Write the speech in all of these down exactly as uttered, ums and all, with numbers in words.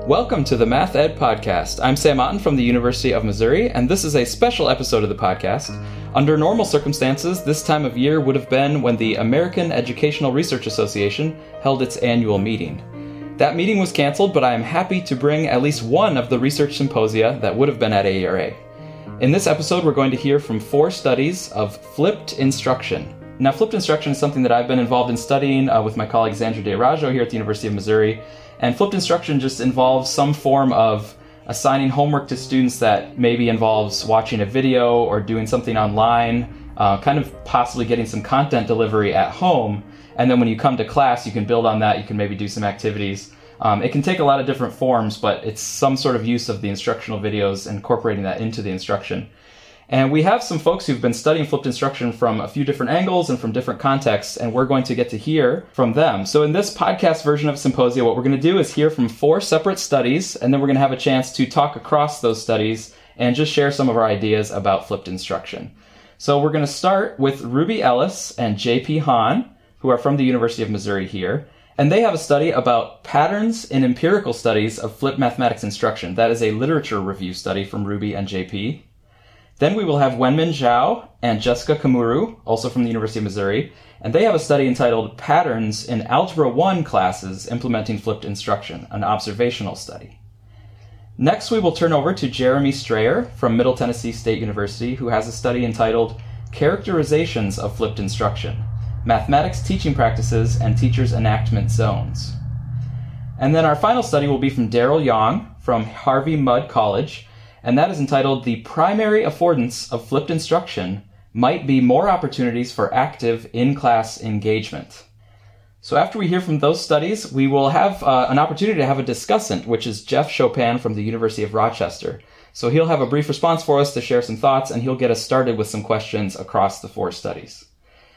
Welcome to the Math Ed Podcast. I'm Sam Otten from the University of Missouri, and this is a special episode of the podcast. Under normal circumstances, this time of year would have been when the American Educational Research Association held its annual meeting. That meeting was canceled, but I am happy to bring at least one of the research symposia that would have been at A E R A. In this episode, we're going to hear from four studies of flipped instruction. Now, flipped instruction is something that I've been involved in studying uh, with my colleague Xandra DeRajo here at the University of Missouri. And flipped instruction just involves some form of assigning homework to students that maybe involves watching a video or doing something online, uh, kind of possibly getting some content delivery at home. And then when you come to class, you can build on that. You can maybe do some activities. Um, it can take a lot of different forms, but it's some sort of use of the instructional videos, incorporating that into the instruction. And we have some folks who've been studying flipped instruction from a few different angles and from different contexts, and we're going to get to hear from them. So in this podcast version of Symposia, what we're going to do is hear from four separate studies, and then we're going to have a chance to talk across those studies and just share some of our ideas about flipped instruction. So we're going to start with Ruby Ellis and J P Hahn, who are from the University of Missouri here, and they have a study about patterns in empirical studies of flipped mathematics instruction. That is a literature review study from Ruby and J P. Then we will have Wenmin Zhao and Jessica Kamuru, also from the University of Missouri, and they have a study entitled Patterns in Algebra one Classes Implementing Flipped Instruction, an observational study. Next, we will turn over to Jeremy Strayer from Middle Tennessee State University, who has a study entitled Characterizations of Flipped Instruction, Mathematics Teaching Practices and Teachers' Enactment Zones. And then our final study will be from Daryl Yong from Harvey Mudd College, and that is entitled The Primary Affordance of Flipped Instruction Might Be More Opportunities for Active In-Class Engagement. So after we hear from those studies, we will have uh, an opportunity to have a discussant, which is Jeff Chopin from the University of Rochester. So he'll have a brief response for us to share some thoughts, and he'll get us started with some questions across the four studies.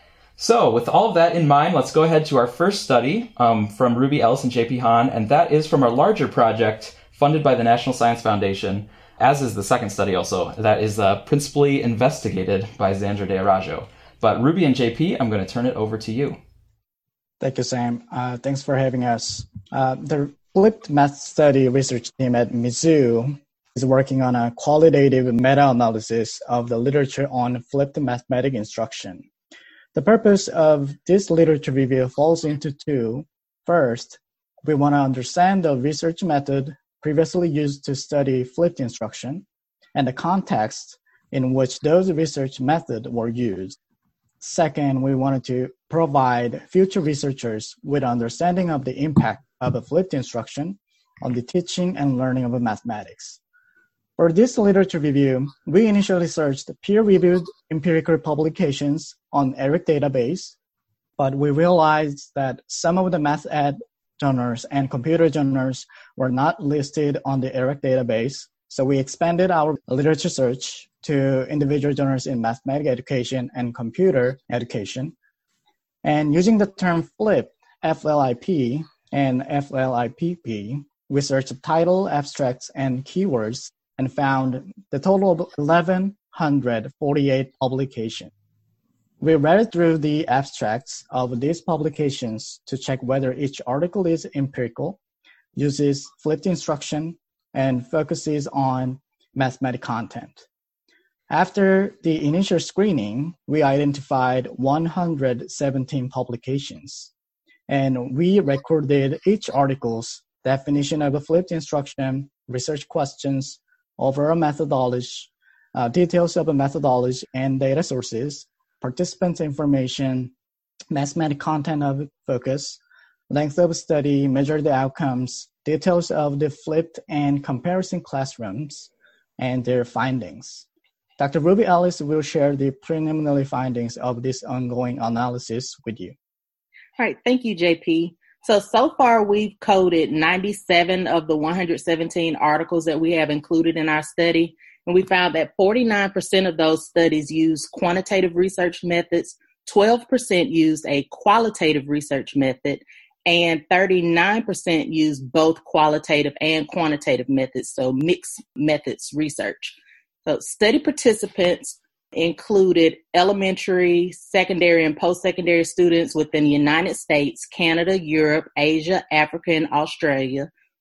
So with all of that in mind, let's go ahead to our first study um, from Ruby Ellis and J P Hahn, and that is from our larger project funded by the National Science Foundation, as is the second study also, that is uh, principally investigated by Xandra DeRajo. But Ruby and J P, I'm going to turn it over to you. Thank you, Sam. Uh, thanks for having us. Uh, the Flipped Math Study research team at Mizzou is working on a qualitative meta-analysis of the literature on flipped mathematics instruction. The purpose of this literature review falls into two. First, we want to understand the research method previously used to study flipped instruction, and the context in which those research methods were used. Second, we wanted to provide future researchers with understanding of the impact of a flipped instruction on the teaching and learning of mathematics. For this literature review, we initially searched peer-reviewed empirical publications on ERIC database, but we realized that some of the math ed journals and computer journals were not listed on the ERIC database, so we expanded our literature search to individual journals in mathematics education and computer education. And using the term flip, F L I P, and F L I P P, we searched title, abstracts, and keywords and found the total of eleven forty-eight publications. We read through the abstracts of these publications to check whether each article is empirical, uses flipped instruction, and focuses on mathematics content. After the initial screening, we identified one hundred seventeen publications, and we recorded each article's definition of a flipped instruction, research questions, overall methodology, uh, details of a methodology and data sources, participants' information, mathematics content of focus, length of study, measure the outcomes, details of the flipped and comparison classrooms, and their findings. Doctor Ruby Ellis will share the preliminary findings of this ongoing analysis with you. All right, thank you, J P. So, so far we've coded ninety-seven of the one hundred seventeen articles that we have included in our study. And we found that forty-nine percent of those studies used quantitative research methods, twelve percent used a qualitative research method, and thirty-nine percent used both qualitative and quantitative methods, so mixed methods research. So study participants included elementary, secondary, and post-secondary students within the United States, Canada, Europe, Asia, Africa, and Australia,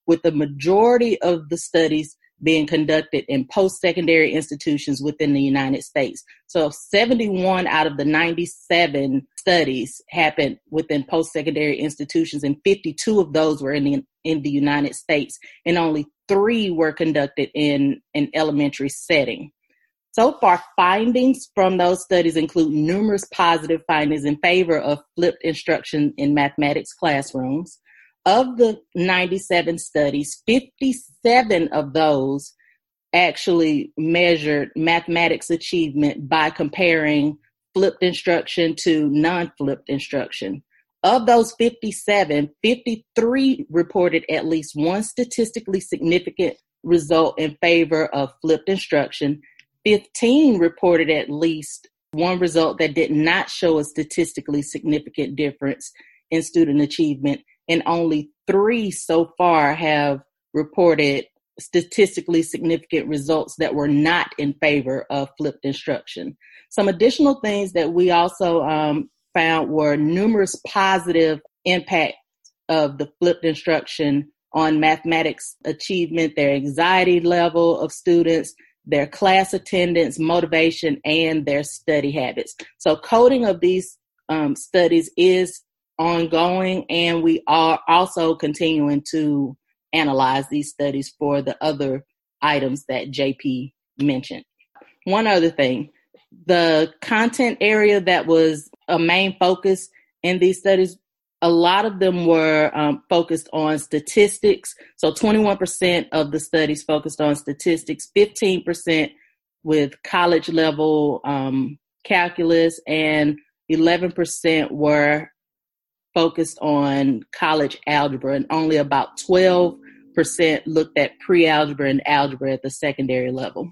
with the majority of the studies being conducted in post-secondary institutions within the United States. So seventy-one out of the ninety-seven studies happened within post-secondary institutions, and fifty-two of those were in the, in the United States, and only three were conducted in an elementary setting. So far, findings from those studies include numerous positive findings in favor of flipped instruction in mathematics classrooms. Of the ninety-seven studies, fifty-seven of those actually measured mathematics achievement by comparing flipped instruction to non-flipped instruction. Of those fifty-seven, fifty-three reported at least one statistically significant result in favor of flipped instruction. fifteen reported at least one result that did not show a statistically significant difference in student achievement, and only three so far have reported statistically significant results that were not in favor of flipped instruction. Some additional things that we also um, found were numerous positive impacts of the flipped instruction on mathematics achievement, their anxiety level of students, their class attendance, motivation, and their study habits. So coding of these um, studies is ongoing, and we are also continuing to analyze these studies for the other items that J P mentioned. One other thing, the content area that was a main focus in these studies, a lot of them were um, focused on statistics. So twenty-one percent of the studies focused on statistics, fifteen percent with college level um, calculus, and eleven percent were focused on college algebra, and only about twelve percent looked at pre-algebra and algebra at the secondary level.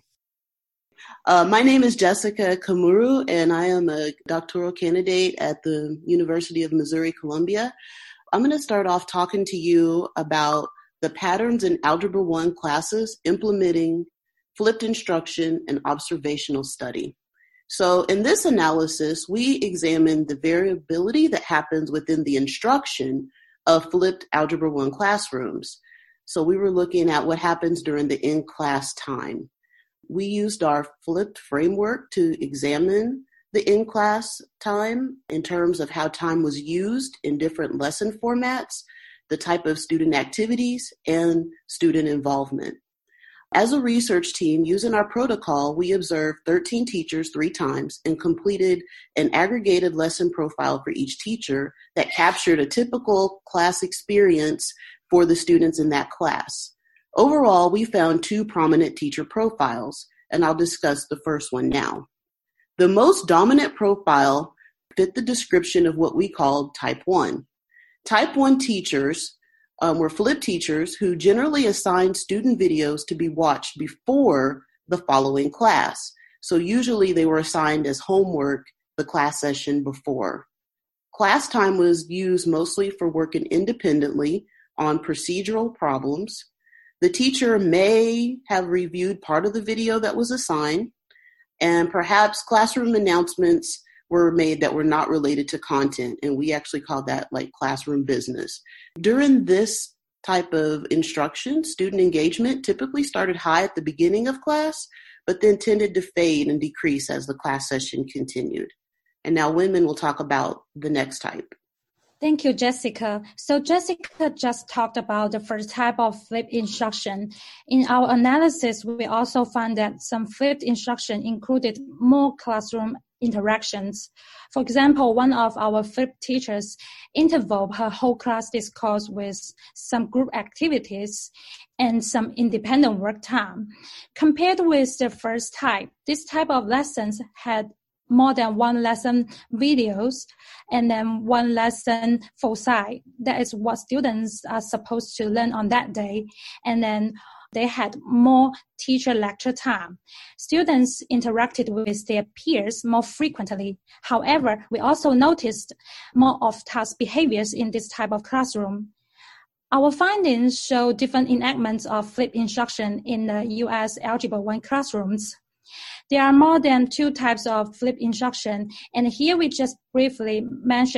Uh, my name is Jessica Kamuru, and I am a doctoral candidate at the University of Missouri-Columbia. I'm going to start off talking to you about the patterns in Algebra one classes implementing flipped instruction and observational study. So in this analysis, we examined the variability that happens within the instruction of flipped Algebra one classrooms. So we were looking at what happens during the in-class time. We used our flipped framework to examine the in-class time in terms of how time was used in different lesson formats, the type of student activities, and student involvement. As a research team, using our protocol, we observed thirteen teachers three times and completed an aggregated lesson profile for each teacher that captured a typical class experience for the students in that class. Overall, we found two prominent teacher profiles, and I'll discuss the first one now. The most dominant profile fit the description of what we called type one. Type one teachers um, were flipped teachers who generally assigned student videos to be watched before the following class. So usually they were assigned as homework the class session before. Class time was used mostly for working independently on procedural problems. The teacher may have reviewed part of the video that was assigned, and perhaps classroom announcements were made that were not related to content, and we actually called that like classroom business. During this type of instruction, student engagement typically started high at the beginning of class, but then tended to fade and decrease as the class session continued. And now Wenmin will talk about the next type. Thank you, Jessica. So Jessica just talked about the first type of flipped instruction. In our analysis, we also found that some flipped instruction included more classroom interactions. For example, one of our flipped teachers intervalled her whole class discourse with some group activities and some independent work time. Compared with the first type, this type of lessons had more than one lesson videos and then one lesson full site. That is what students are supposed to learn on that day. And then they had more teacher lecture time. Students interacted with their peers more frequently. However, we also noticed more off-task behaviors in this type of classroom. Our findings show different enactments of flipped instruction in the U S Algebra one classrooms. There are more than two types of flipped instruction, and here we just briefly mentioned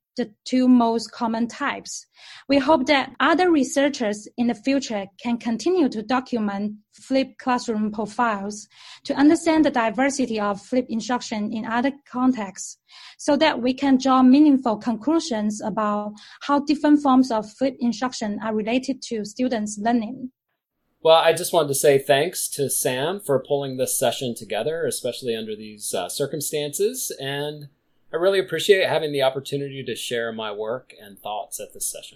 the two most common types. We hope that other researchers in the future can continue to document flipped classroom profiles to understand the diversity of flipped instruction in other contexts, so that we can draw meaningful conclusions about how different forms of flipped instruction are related to students' learning. Well, I just wanted to say thanks to Sam for pulling this session together, especially under these uh, circumstances, and I really appreciate having the opportunity to share my work and thoughts at this session.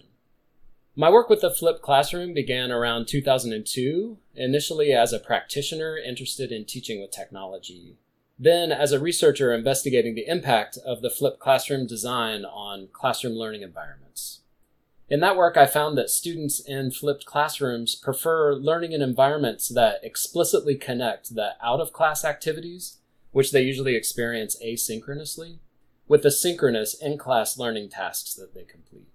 My work with the flipped classroom began around two thousand two, initially as a practitioner interested in teaching with technology, then as a researcher investigating the impact of the flipped classroom design on classroom learning environments. In that work, I found that students in flipped classrooms prefer learning in environments that explicitly connect the out-of-class activities, which they usually experience asynchronously, with the synchronous in-class learning tasks that they complete.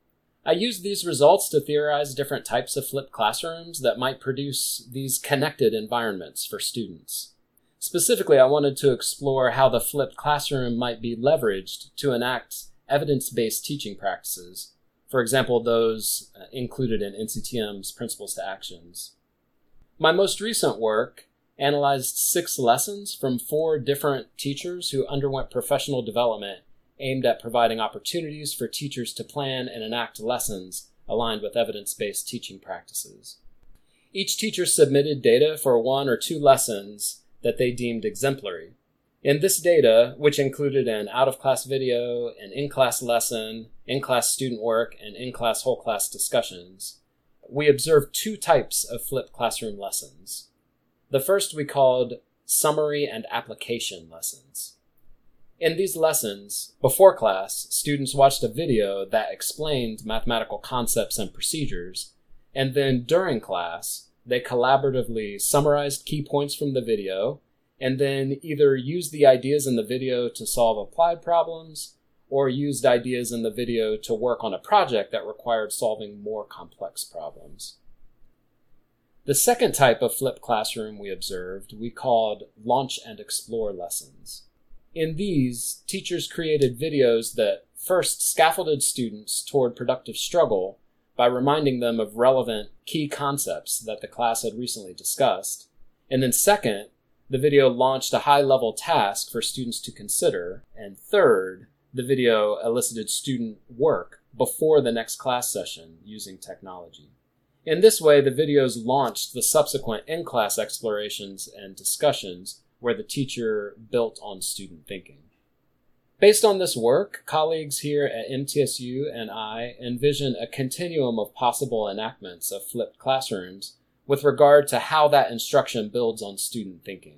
I used these results to theorize different types of flipped classrooms that might produce these connected environments for students. Specifically, I wanted to explore how the flipped classroom might be leveraged to enact evidence-based teaching practices, for example, those included in N C T M's Principles to Actions. My most recent work analyzed six lessons from four different teachers who underwent professional development aimed at providing opportunities for teachers to plan and enact lessons aligned with evidence-based teaching practices. Each teacher submitted data for one or two lessons that they deemed exemplary. In this data, which included an out-of-class video, an in-class lesson, in-class student work, and in-class whole-class discussions, we observed two types of flipped classroom lessons. The first we called summary and application lessons. In these lessons, before class, students watched a video that explained mathematical concepts and procedures, and then during class, they collaboratively summarized key points from the video, and then either used the ideas in the video to solve applied problems, or used ideas in the video to work on a project that required solving more complex problems. The second type of flipped classroom we observed, we called launch and explore lessons. In these, teachers created videos that first scaffolded students toward productive struggle by reminding them of relevant key concepts that the class had recently discussed, and then second, the video launched a high-level task for students to consider, and third, the video elicited student work before the next class session using technology. In this way, the videos launched the subsequent in-class explorations and discussions where the teacher built on student thinking. Based on this work, colleagues here at M T S U and I envision a continuum of possible enactments of flipped classrooms with regard to how that instruction builds on student thinking.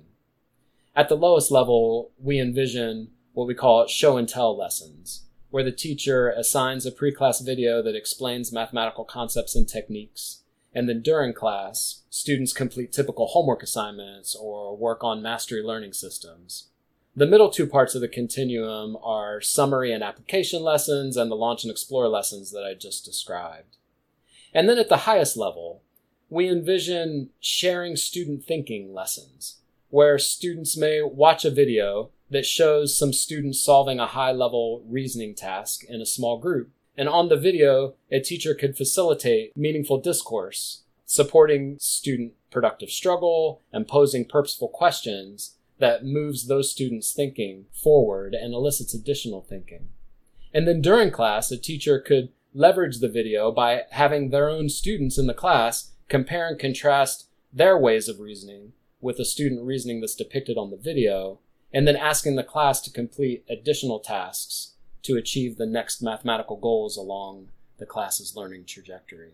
At the lowest level, we envision what we call show and tell lessons, where the teacher assigns a pre-class video that explains mathematical concepts and techniques, and then during class, students complete typical homework assignments or work on mastery learning systems. The middle two parts of the continuum are summary and application lessons and the launch and explore lessons that I just described. And then at the highest level, we envision sharing student thinking lessons, where students may watch a video that shows some students solving a high-level reasoning task in a small group. And on the video, a teacher could facilitate meaningful discourse, supporting student productive struggle and posing purposeful questions that moves those students' thinking forward and elicits additional thinking. And then during class, a teacher could leverage the video by having their own students in the class compare and contrast their ways of reasoning with the student reasoning that's depicted on the video, and then asking the class to complete additional tasks to achieve the next mathematical goals along the class's learning trajectory.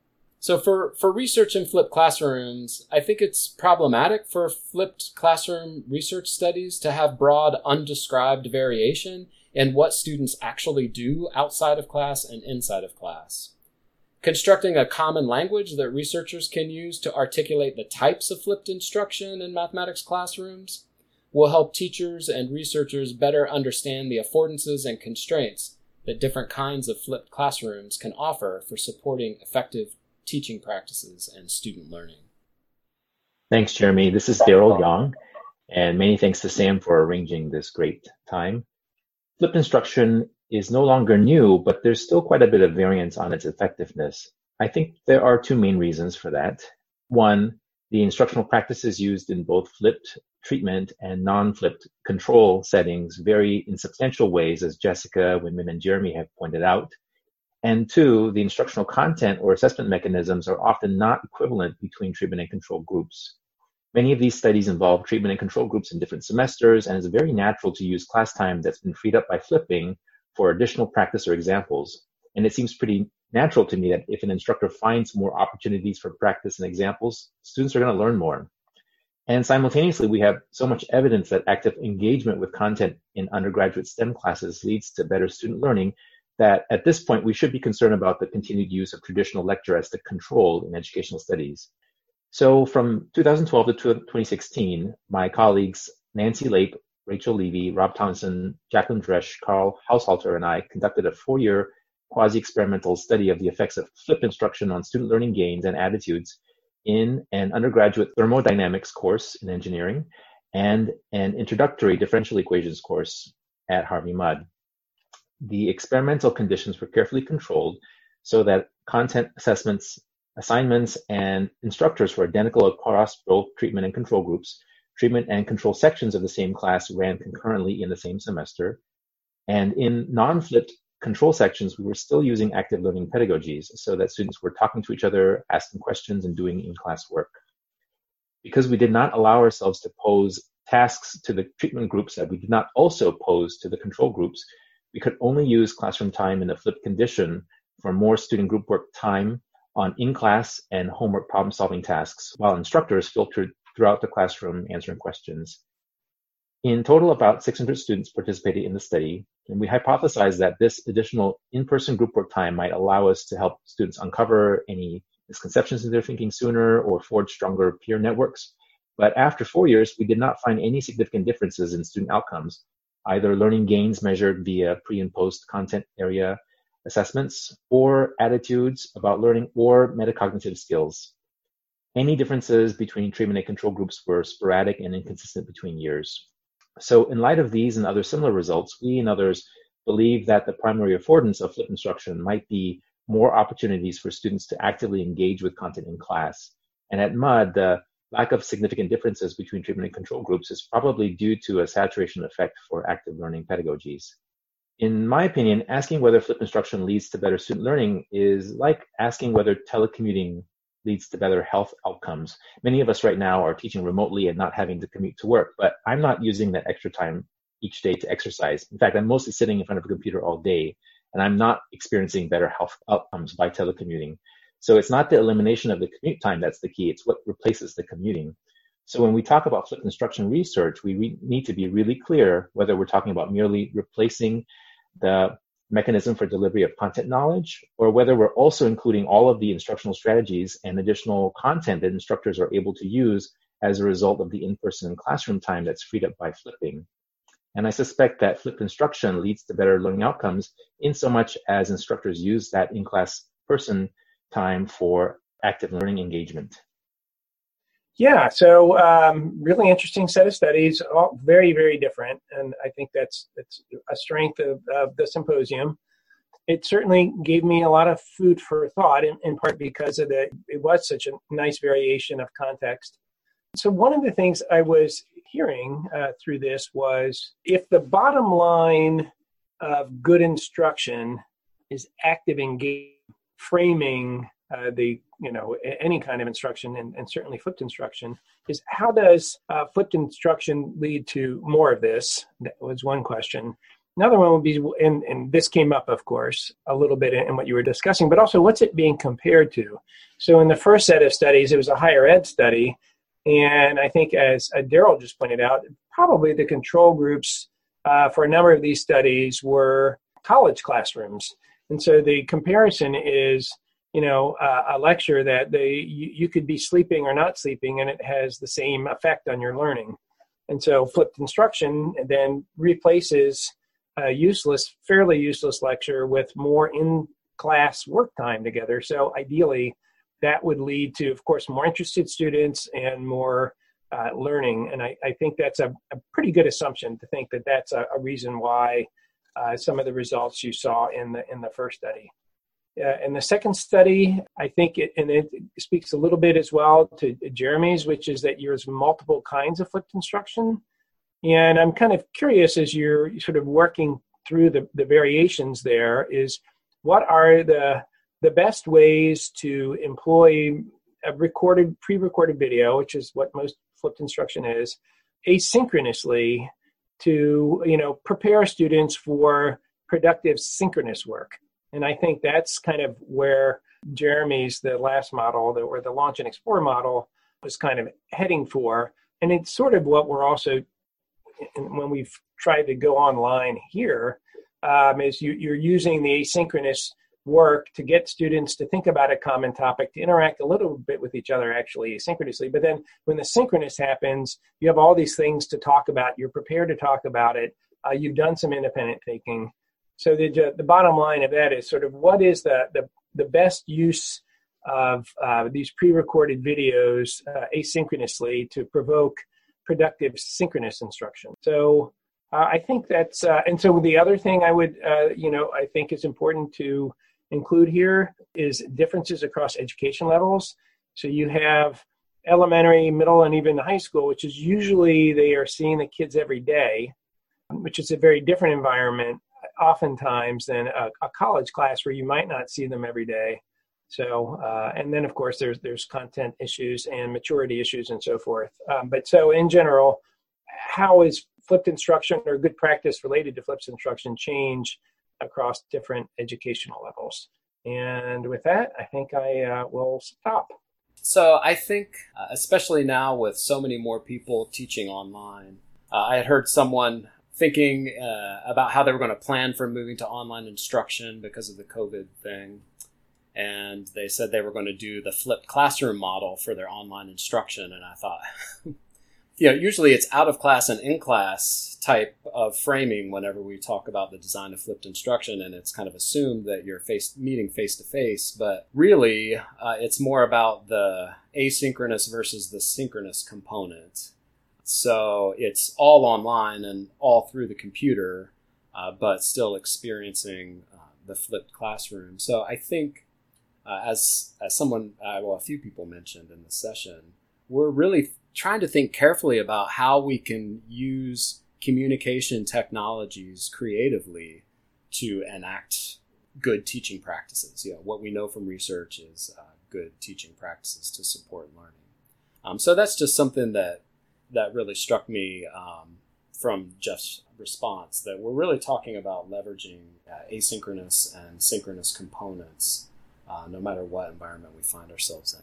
So for, for research in flipped classrooms, I think it's problematic for flipped classroom research studies to have broad, undescribed variation in what students actually do outside of class and inside of class. Constructing a common language that researchers can use to articulate the types of flipped instruction in mathematics classrooms will help teachers and researchers better understand the affordances and constraints that different kinds of flipped classrooms can offer for supporting effective teaching practices and student learning. Thanks, Jeremy. This is Daryl Young, and many thanks to Sam for arranging this great time. Flipped instruction is no longer new, but there's still quite a bit of variance on its effectiveness. I think there are two main reasons for that. One, the instructional practices used in both flipped treatment and non-flipped control settings vary in substantial ways, as Jessica, Winman, and Jeremy have pointed out. And two, the instructional content or assessment mechanisms are often not equivalent between treatment and control groups. Many of these studies involve treatment and control groups in different semesters, and it's very natural to use class time that's been freed up by flipping for additional practice or examples. And it seems pretty natural to me that if an instructor finds more opportunities for practice and examples, students are going to learn more. And simultaneously, we have so much evidence that active engagement with content in undergraduate STEM classes leads to better student learning that at this point, we should be concerned about the continued use of traditional lecture as the control in educational studies. So from two thousand twelve to twenty sixteen, my colleagues Nancy Lape, Rachel Levy, Rob Townsend, Jacqueline Dresch, Carl Haushalter, and I conducted a four-year quasi-experimental study of the effects of flipped instruction on student learning gains and attitudes in an undergraduate thermodynamics course in engineering and an introductory differential equations course at Harvey Mudd. The experimental conditions were carefully controlled so that content assessments, assignments, and instructors were identical across both treatment and control groups. Treatment and control sections of the same class ran concurrently in the same semester. And in non-flipped control sections, we were still using active learning pedagogies so that students were talking to each other, asking questions, and doing in-class work. Because we did not allow ourselves to pose tasks to the treatment groups that we did not also pose to the control groups, we could only use classroom time in a flipped condition for more student group work time on in-class and homework problem-solving tasks, while instructors filtered throughout the classroom answering questions. In total, about six hundred students participated in the study, and we hypothesized that this additional in-person group work time might allow us to help students uncover any misconceptions in their thinking sooner or forge stronger peer networks. But after four years, we did not find any significant differences in student outcomes, either learning gains measured via pre and post content area assessments or attitudes about learning or metacognitive skills. Any differences between treatment and control groups were sporadic and inconsistent between years. So in light of these and other similar results, we and others believe that the primary affordance of flipped instruction might be more opportunities for students to actively engage with content in class. And at Mudd, the lack of significant differences between treatment and control groups is probably due to a saturation effect for active learning pedagogies. In my opinion, asking whether flipped instruction leads to better student learning is like asking whether telecommuting leads to better health outcomes. Many of us right now are teaching remotely and not having to commute to work, but I'm not using that extra time each day to exercise. In fact, I'm mostly sitting in front of a computer all day, and I'm not experiencing better health outcomes by telecommuting. So it's not the elimination of the commute time that's the key, it's what replaces the commuting. So when we talk about flipped instruction research, we re- need to be really clear whether we're talking about merely replacing the mechanism for delivery of content knowledge, or whether we're also including all of the instructional strategies and additional content that instructors are able to use as a result of the in-person classroom time that's freed up by flipping. And I suspect that flipped instruction leads to better learning outcomes in so much as instructors use that in-class person time for active learning engagement. Yeah, so um, really interesting set of studies, all very, very different. And I think that's that's a strength of, of the symposium. It certainly gave me a lot of food for thought, in, in part because of the, it was such a nice variation of context. So one of the things I was hearing uh, through this was, if the bottom line of good instruction is active engagement, framing uh, the, you know, any kind of instruction, and, and certainly flipped instruction, is how does uh, flipped instruction lead to more of this? That was one question. Another one would be, and, and this came up, of course, a little bit in, in what you were discussing, but also what's it being compared to? So in the first set of studies, it was a higher ed study. And I think, as uh, Daryl just pointed out, probably the control groups uh, for a number of these studies were college classrooms. And so the comparison is, you know, uh, a lecture that they you, you could be sleeping or not sleeping, and it has the same effect on your learning. And so flipped instruction then replaces a useless, fairly useless lecture with more in-class work time together. So ideally, that would lead to, of course, more interested students and more uh, learning. And I, I think that's a, a pretty good assumption to think that that's a, a reason why uh, some of the results you saw in the in the first study. Uh, in the second study, I think it, and it speaks a little bit as well to Jeremy's, which is that there's multiple kinds of flipped instruction. And I'm kind of curious as you're sort of working through the, the variations there is what are the the best ways to employ a recorded, pre-recorded video, which is what most flipped instruction is, asynchronously to, you know, prepare students for productive synchronous work. And I think that's kind of where Jeremy's, the last model, the, or the launch and explore model, was kind of heading for. And it's sort of what we're also, when we've tried to go online here, um, is you, you're using the asynchronous work to get students to think about a common topic, to interact a little bit with each other actually asynchronously. But then when the synchronous happens, you have all these things to talk about. You're prepared to talk about it. Uh, you've done some independent thinking. So the the bottom line of that is sort of what is the the, the best use of uh, these pre-recorded videos uh, asynchronously to provoke productive synchronous instruction. So uh, I think that's, uh, and so the other thing I would, uh, you know, I think is important to include here is differences across education levels. So you have elementary, middle, and even high school, which is usually they are seeing the kids every day, which is a very different environment oftentimes than a, a college class where you might not see them every day. So, uh, and then of course there's there's content issues and maturity issues and so forth. Um, but so in general, how is flipped instruction or good practice related to flipped instruction change across different educational levels? And with that, I think I uh, will stop. So I think, uh, especially now with so many more people teaching online, uh, I had heard someone thinking uh, about how they were going to plan for moving to online instruction because of the COVID thing. And they said they were going to do the flipped classroom model for their online instruction. And I thought, you know, usually it's out of class and in class type of framing whenever we talk about the design of flipped instruction. And it's kind of assumed that you're face meeting face to face. But really, uh, it's more about the asynchronous versus the synchronous component. So it's all online and all through the computer, uh, but still experiencing uh, the flipped classroom. So I think uh, as as someone, uh, well, a few people mentioned in the session, we're really trying to think carefully about how we can use communication technologies creatively to enact good teaching practices. You know, what we know from research is uh, good teaching practices to support learning. Um, so that's just something that that really struck me um, from Jeff's response, that we're really talking about leveraging uh, asynchronous and synchronous components, uh, no matter what environment we find ourselves in.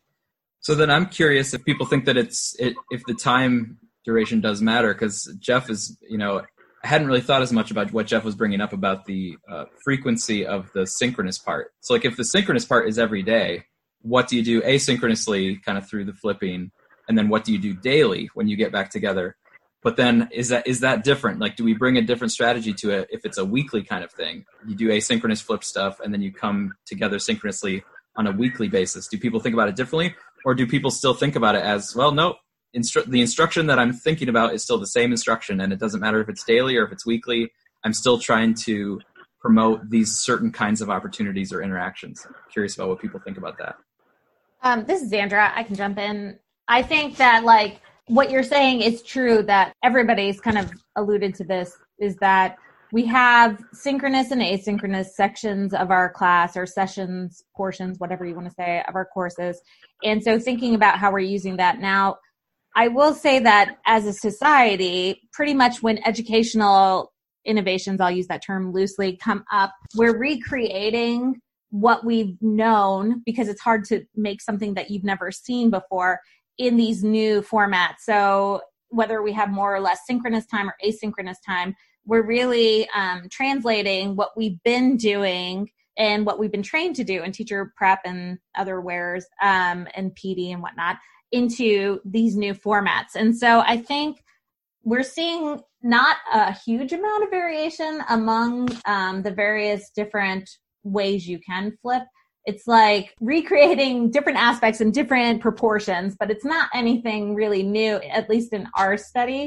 So then I'm curious if people think that it's, it, if the time duration does matter, because Jeff is, you know, I hadn't really thought as much about what Jeff was bringing up about the uh, frequency of the synchronous part. So like if the synchronous part is every day, what do you do asynchronously kind of through the flipping? And then what do you do daily when you get back together? But then is that is that different? Like, do we bring a different strategy to it if it's a weekly kind of thing? You do asynchronous flip stuff, and then you come together synchronously on a weekly basis. Do people think about it differently? Or do people still think about it as, well, no, instru- the instruction that I'm thinking about is still the same instruction, and it doesn't matter if it's daily or if it's weekly. I'm still trying to promote these certain kinds of opportunities or interactions. I'm curious about what people think about that. Um, this is Sandra. I can jump in. I think that, like, what you're saying is true, that everybody's kind of alluded to this, is that we have synchronous and asynchronous sections of our class, or sessions, portions, whatever you want to say, of our courses. And so thinking about how we're using that now, I will say that as a society, pretty much when educational innovations, I'll use that term loosely, come up, we're recreating what we've known, because it's hard to make something that you've never seen before in these new formats. So whether we have more or less synchronous time or asynchronous time, we're really um, translating what we've been doing and what we've been trained to do in teacher prep and other wares um, and P D and whatnot into these new formats. And so I think we're seeing not a huge amount of variation among um, the various different ways you can flip. It's like recreating different aspects in different proportions, but it's not anything really new, at least in our study.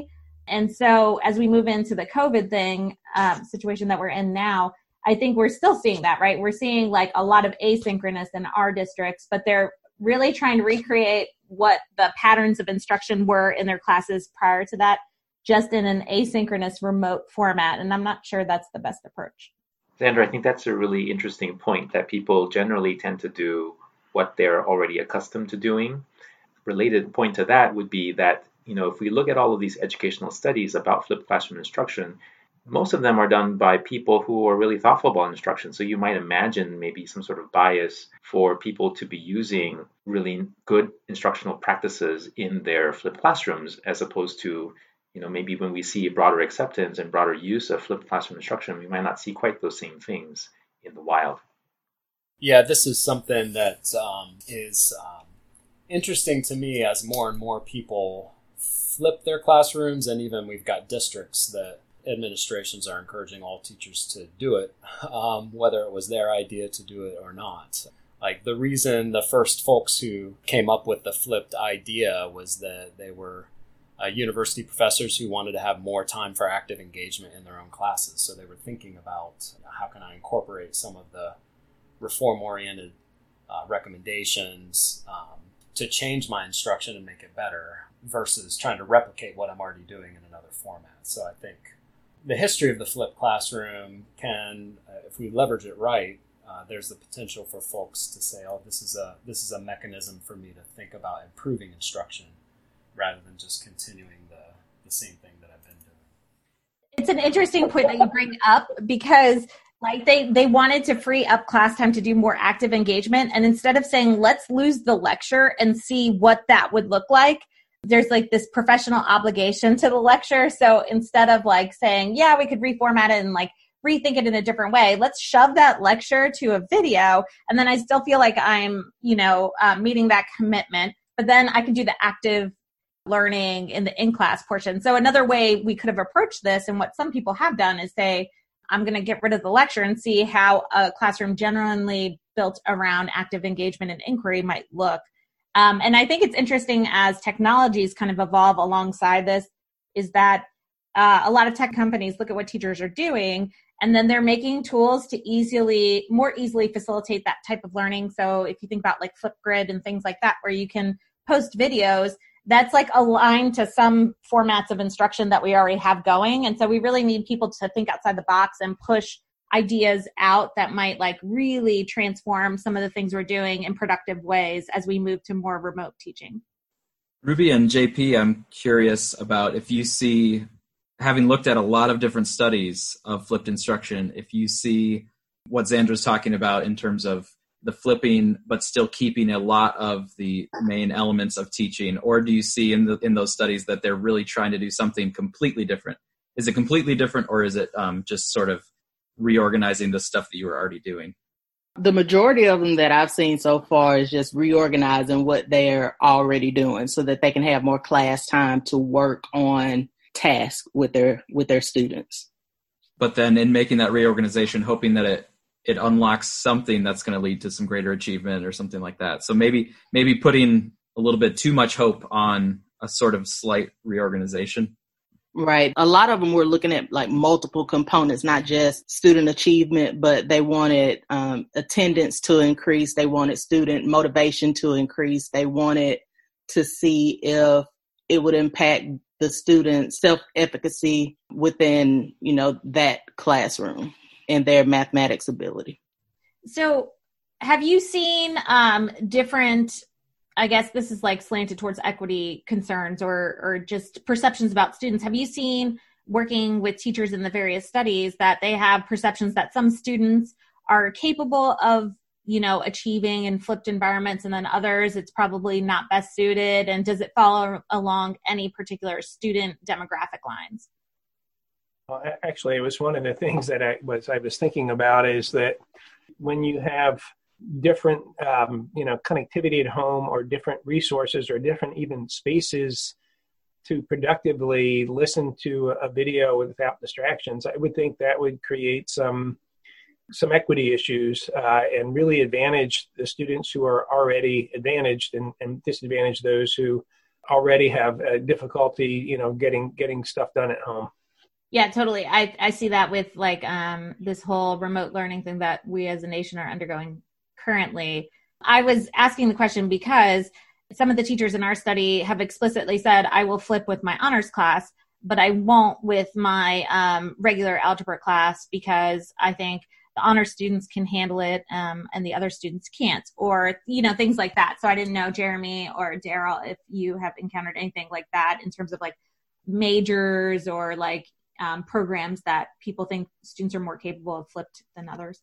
And so as we move into the COVID thing, um, situation that we're in now, I think we're still seeing that, right? We're seeing like a lot of asynchronous in our districts, but they're really trying to recreate what the patterns of instruction were in their classes prior to that, just in an asynchronous remote format. And I'm not sure that's the best approach. Xandra, I think that's a really interesting point, that people generally tend to do what they're already accustomed to doing. Related point to that would be that, you know, if we look at all of these educational studies about flipped classroom instruction, most of them are done by people who are really thoughtful about instruction. So you might imagine maybe some sort of bias for people to be using really good instructional practices in their flipped classrooms, as opposed to, you know, maybe when we see broader acceptance and broader use of flipped classroom instruction, we might not see quite those same things in the wild. Yeah, this is something that um, is um, interesting to me as more and more people flip their classrooms, and even we've got districts that administrations are encouraging all teachers to do it, um, whether it was their idea to do it or not. Like the reason the first folks who came up with the flipped idea was that they were uh, university professors who wanted to have more time for active engagement in their own classes. So they were thinking about, you know, how can I incorporate some of the reform-oriented uh, recommendations um, to change my instruction and make it better, versus trying to replicate what I'm already doing in another format. So I think the history of the flipped classroom can, uh, if we leverage it right, uh, there's the potential for folks to say, oh, this is a this is a mechanism for me to think about improving instruction rather than just continuing the, the same thing that I've been doing. It's an interesting point that you bring up, because like they, they wanted to free up class time to do more active engagement. And instead of saying, let's lose the lecture and see what that would look like, there's like this professional obligation to the lecture. So instead of like saying, yeah, we could reformat it and like rethink it in a different way, let's shove that lecture to a video. And then I still feel like I'm, you know, uh, meeting that commitment, but then I can do the active learning in the in-class portion. So another way we could have approached this, and what some people have done, is say, I'm going to get rid of the lecture and see how a classroom genuinely built around active engagement and inquiry might look. Um, and I think it's interesting as technologies kind of evolve alongside this, is that uh, a lot of tech companies look at what teachers are doing, and then they're making tools to easily, more easily facilitate that type of learning. So if you think about like Flipgrid and things like that, where you can post videos, that's like aligned to some formats of instruction that we already have going. And so we really need people to think outside the box and push ideas out that might like really transform some of the things we're doing in productive ways as we move to more remote teaching. Ruby and J P, I'm curious about if you see, having looked at a lot of different studies of flipped instruction, if you see what Xandra's talking about in terms of the flipping, but still keeping a lot of the main elements of teaching, or do you see in the, in those studies that they're really trying to do something completely different? Is it completely different, or is it um, just sort of reorganizing the stuff that you were already doing? The majority of them that I've seen so far is just reorganizing what they're already doing so that they can have more class time to work on tasks with their with their students. But then in making that reorganization, hoping that it it unlocks something that's going to lead to some greater achievement or something like that. So maybe maybe putting a little bit too much hope on a sort of slight reorganization. Right. A lot of them were looking at like multiple components, not just student achievement, but they wanted um, attendance to increase. They wanted student motivation to increase. They wanted to see if it would impact the student's self-efficacy within, you know, that classroom and their mathematics ability. So have you seen um, different, I guess this is like slanted towards equity concerns or or just perceptions about students. Have you seen, working with teachers in the various studies, that they have perceptions that some students are capable of, you know, achieving in flipped environments, and then others it's probably not best suited? And does it follow along any particular student demographic lines? Well, actually, it was one of the things that I was I was thinking about, is that when you have different, um, you know, connectivity at home, or different resources, or different even spaces to productively listen to a video without distractions, I would think that would create some some equity issues uh, and really advantage the students who are already advantaged, and, and disadvantage those who already have uh, difficulty, you know, getting getting stuff done at home. Yeah, totally. I, I see that with like um, this whole remote learning thing that we as a nation are undergoing currently. I was asking the question because some of the teachers in our study have explicitly said, I will flip with my honors class, but I won't with my um, regular algebra class because I think the honor students can handle it um, and the other students can't, or, you know, things like that. So I didn't know, Jeremy or Daryl, if you have encountered anything like that in terms of like majors or like um, programs that people think students are more capable of flipped than others.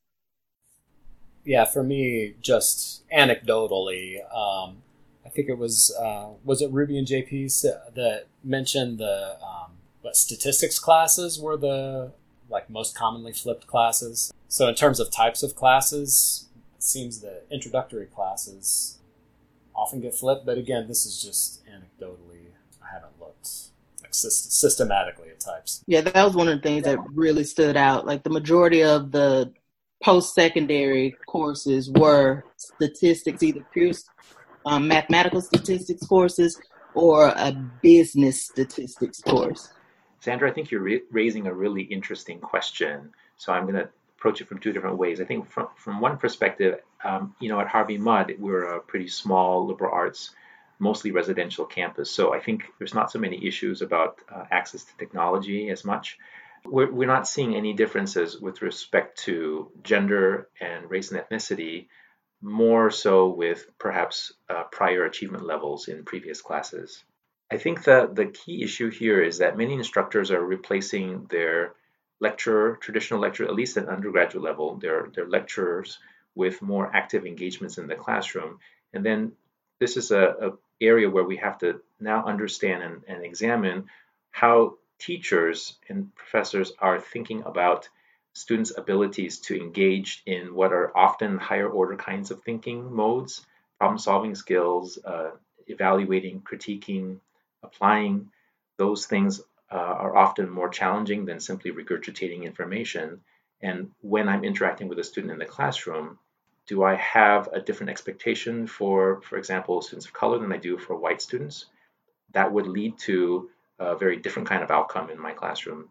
Yeah, for me, just anecdotally, um, I think it was, uh, was it Ruby and J P that mentioned the um, what statistics classes were the like most commonly flipped classes. So in terms of types of classes, it seems that introductory classes often get flipped. But again, this is just anecdotally. I haven't looked like syst- systematically at types. Yeah, that was one of the things that really stood out. Like the majority of the post-secondary courses were statistics, either pure um, mathematical statistics courses or a business statistics course. Sandra, I think you're re- raising a really interesting question. So I'm going to approach it from two different ways. I think from, from one perspective, um, you know, at Harvey Mudd, we're a pretty small liberal arts, mostly residential campus. So I think there's not so many issues about uh, access to technology as much. We're, we're not seeing any differences with respect to gender and race and ethnicity, more so with perhaps uh, prior achievement levels in previous classes. I think that the key issue here is that many instructors are replacing their lecturer, traditional lecturer, at least at undergraduate level, their, their lecturers with more active engagements in the classroom. And then this is a, a area where we have to now understand and, and examine how teachers and professors are thinking about students' abilities to engage in what are often higher order kinds of thinking modes, problem-solving skills, uh, evaluating, critiquing, applying. Those things uh, are often more challenging than simply regurgitating information. And when I'm interacting with a student in the classroom, do I have a different expectation for, for example, students of color than I do for white students? That would lead to a very different kind of outcome in my classroom.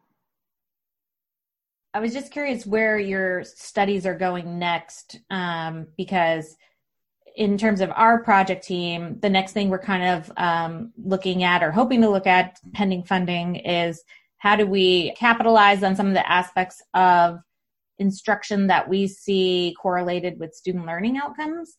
I was just curious where your studies are going next, um, because in terms of our project team, the next thing we're kind of um, looking at or hoping to look at pending funding is how do we capitalize on some of the aspects of instruction that we see correlated with student learning outcomes.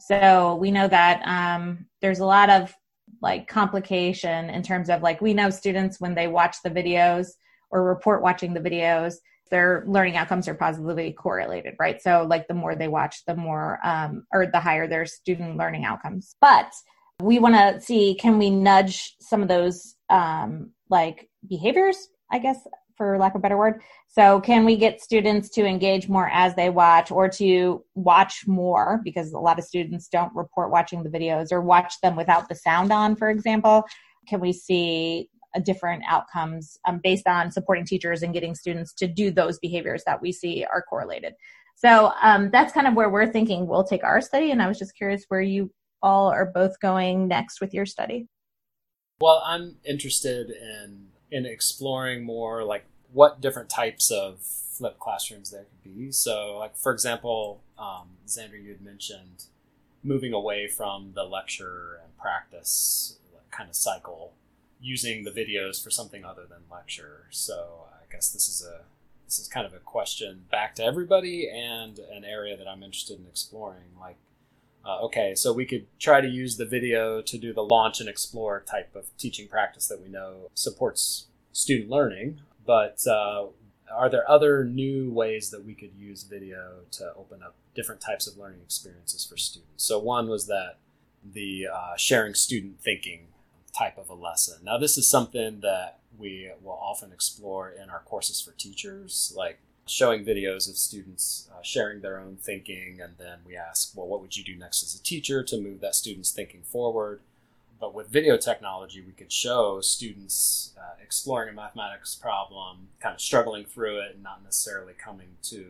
So we know that um, there's a lot of like complication in terms of like, we know students when they watch the videos or report watching the videos, their learning outcomes are positively correlated, right? So like the more they watch, the more, um, or the higher their student learning outcomes. But we want to see, can we nudge some of those um, like behaviors, I guess, for lack of a better word. So can we get students to engage more as they watch or to watch more, because a lot of students don't report watching the videos or watch them without the sound on, for example. Can we see a different outcomes um, based on supporting teachers and getting students to do those behaviors that we see are correlated? So um, that's kind of where we're thinking we'll take our study. And I was just curious where you all are both going next with your study. Well, I'm interested in in exploring more like what different types of flipped classrooms there could be. So like, for example, um, Xander, you had mentioned moving away from the lecture and practice kind of cycle, using the videos for something other than lecture. So I guess this is a this is kind of a question back to everybody and an area that I'm interested in exploring. Like, uh, okay, so we could try to use the video to do the launch and explore type of teaching practice that we know supports student learning, but uh, are there other new ways that we could use video to open up different types of learning experiences for students? So one was that the uh, sharing student thinking type of a lesson. Now, this is something that we will often explore in our courses for teachers, like showing videos of students uh, sharing their own thinking, and then we ask, well, what would you do next as a teacher to move that student's thinking forward? But with video technology, we could show students uh, exploring a mathematics problem, kind of struggling through it, and not necessarily coming to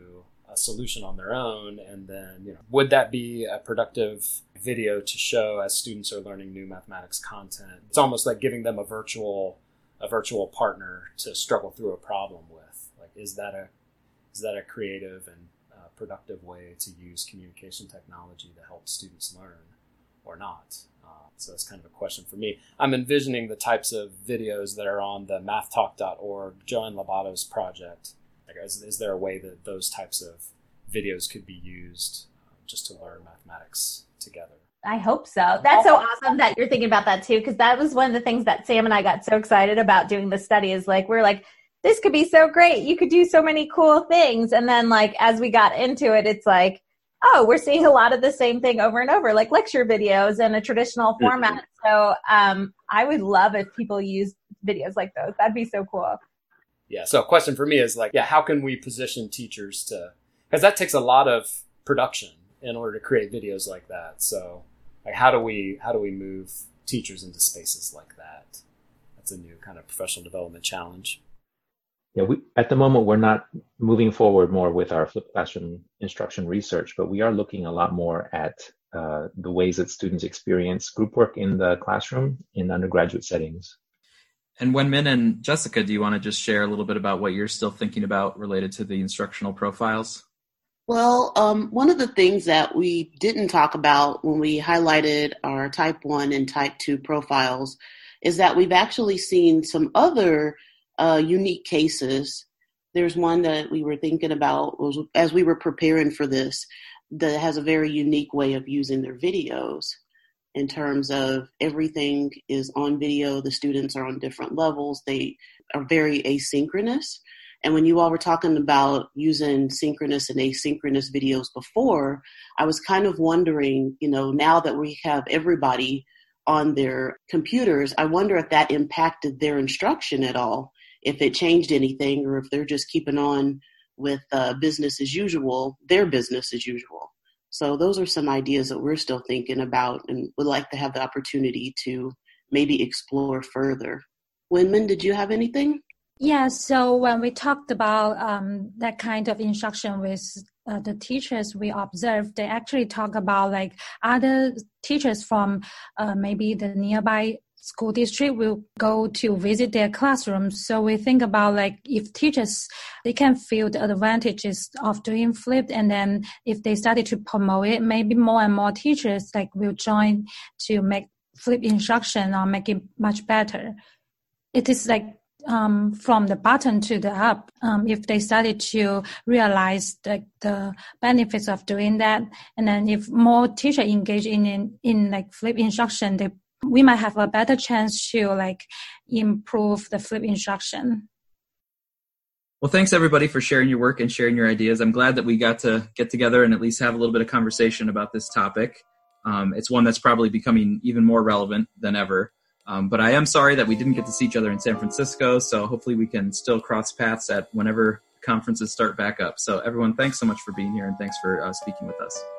a solution on their own, and then, you know, would that be a productive video to show as students are learning new mathematics content? It's almost like giving them a virtual a virtual partner to struggle through a problem with. Like, is that a is that a creative and uh, productive way to use communication technology to help students learn, or not? Uh, so that's kind of a question for me. I'm envisioning the types of videos that are on the math talk dot org, Joanne Labato's project. Like, is, is there a way that those types of videos could be used uh, just to learn mathematics together? I hope so. That's so awesome that you're thinking about that too, because that was one of the things that Sam and I got so excited about doing the study is like, we're like, this could be so great. You could do so many cool things. And then like, as we got into it, it's like, oh, we're seeing a lot of the same thing over and over, like lecture videos in a traditional format. So um, I would love if people use videos like those. That'd be so cool. Yeah. So a question for me is like, yeah, how can we position teachers to, because that takes a lot of production in order to create videos like that. So like, how do we, how do we move teachers into spaces like that? That's a new kind of professional development challenge. Yeah, we, at the moment, we're not moving forward more with our flipped classroom instruction research, but we are looking a lot more at uh, the ways that students experience group work in the classroom in undergraduate settings. And Wenmin and Jessica, do you want to just share a little bit about what you're still thinking about related to the instructional profiles? Well, um, one of the things that we didn't talk about when we highlighted our type one and type two profiles is that we've actually seen some other uh, unique cases. There's one that we were thinking about was, as we were preparing for this, that has a very unique way of using their videos in terms of everything is on video. The students are on different levels. They are very asynchronous. And when you all were talking about using synchronous and asynchronous videos before, I was kind of wondering, you know, now that we have everybody on their computers, I wonder if that impacted their instruction at all, if it changed anything, or if they're just keeping on with uh, business as usual, their business as usual. So those are some ideas that we're still thinking about and would like to have the opportunity to maybe explore further. Wenmin, did you have anything? Yeah, so when we talked about um, that kind of instruction with uh, the teachers we observed, they actually talk about like other teachers from uh, maybe the nearby school district will go to visit their classrooms. So we think about like if teachers, they can feel the advantages of doing flipped, and then if they started to promote it, maybe more and more teachers like will join to make flip instruction or make it much better. It is like Um, from the bottom to the up, um, if they started to realize like the benefits of doing that, and then if more teachers engage in, in in like flip instruction, they, we might have a better chance to like improve the flip instruction. Well, thanks everybody for sharing your work and sharing your ideas. I'm glad that we got to get together and at least have a little bit of conversation about this topic. Um, it's one that's probably becoming even more relevant than ever. Um, but I am sorry that we didn't get to see each other in San Francisco, so hopefully we can still cross paths at whenever conferences start back up. So everyone, thanks so much for being here, and thanks for uh, speaking with us.